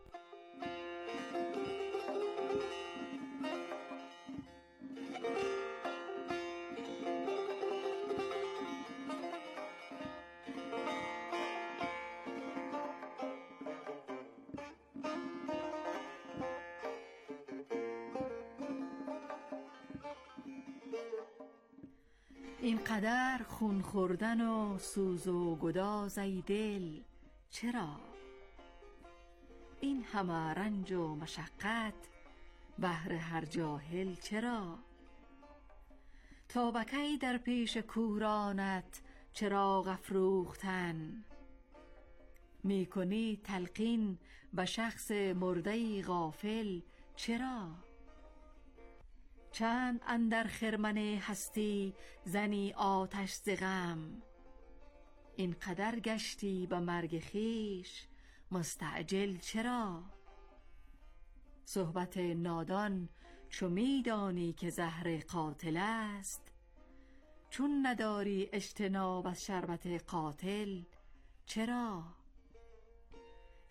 اینقدر خون خوردن و سوز و گداز ای دل چرا؟ این همه رنج و مشقت بهر هر جاهل چرا؟ تا بکی در پیش کورانت چراغ افروختن، میکنی تلقین به شخص مرده غافل چرا؟ چند اندر خرمن هستی زنی آتش ز غم، اینقدر گشتی به مرگ خویش مستعجل چرا؟ صحبت نادان چو میدانی که زهر قاتل است، چون نداری اجتناب از شربت قاتل، چرا؟